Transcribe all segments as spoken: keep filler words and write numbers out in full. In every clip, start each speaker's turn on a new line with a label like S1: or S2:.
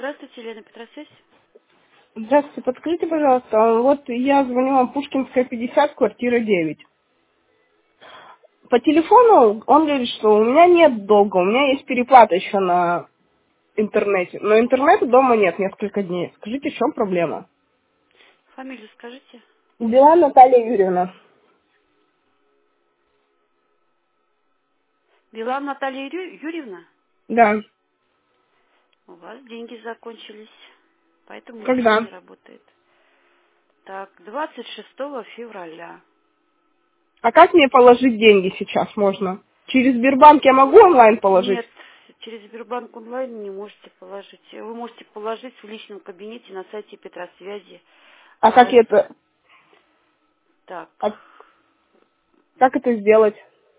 S1: Здравствуйте, Елена Петросвязь.
S2: Здравствуйте, подскажите, пожалуйста, вот я звоню вам Пушкинская, пятьдесят, квартира девять. По телефону он говорит, что у меня нет долга, у меня есть переплата еще на интернете. Но интернета дома нет несколько дней. Скажите, в чем проблема?
S1: Фамилию скажите.
S2: Дела Наталья Юрьевна.
S1: Билан Наталья Юрь- Юрьевна?
S2: Да.
S1: У вас деньги закончились, поэтому ничего
S2: Когда?
S1: не работает. Так, двадцать шестого февраля.
S2: А как мне положить деньги сейчас можно? Через Сбербанк я могу онлайн положить?
S1: Нет, через Сбербанк онлайн не можете положить. Вы можете положить в личном кабинете на сайте Петросвязи.
S2: А как
S1: А,
S2: это,
S1: так,
S2: а как это сделать?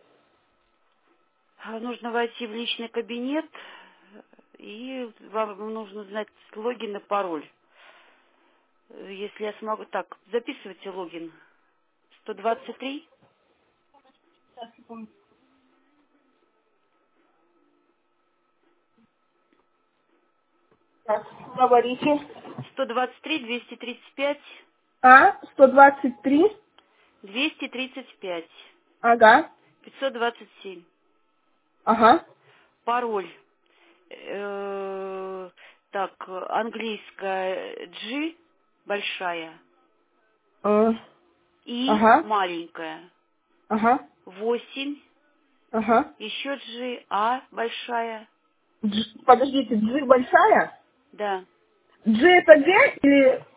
S1: а, нужно войти в личный кабинет, и вам нужно знать логин и пароль. Если я смогу... Так, записывайте логин. сто двадцать три.
S2: Так, говорите.
S1: сто двадцать три, двести тридцать пять,
S2: А, сто двадцать три.
S1: двести тридцать пять,
S2: Ага,
S1: пятьсот двадцать семь.
S2: ага.
S1: Пароль. Э, так, английская G большая
S2: Э,
S1: и
S2: Ага,
S1: маленькая.
S2: ага,
S1: восемь,
S2: ага.
S1: еще G, А большая.
S2: Дж- подождите, G большая?
S1: Да.
S2: G это Г или...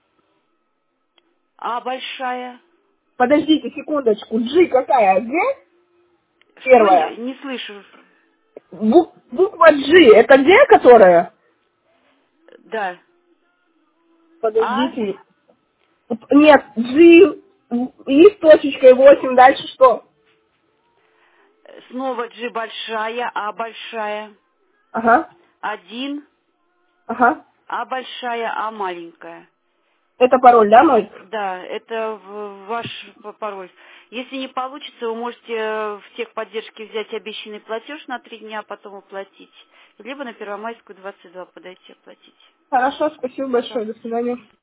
S1: А большая.
S2: Подождите секундочку, G какая? Г?
S1: Что не,
S2: Первая.
S1: не слышу?
S2: Бу- буква G, это Г, которая?
S1: Да. А
S2: Подождите. Нет, G и с точечкой восемь, дальше что?
S1: снова G большая, А большая.
S2: Ага,
S1: Один,
S2: ага.
S1: А большая, А маленькая.
S2: Это пароль, да, мой?
S1: Да, это в- ваш п- пароль. Если не получится, вы можете в техподдержке взять обещанный платеж на три дня, а потом оплатить. Либо на Первомайскую двадцать два подойти оплатить.
S2: Хорошо, спасибо большое, до
S1: Пожалуйста.
S2: свидания.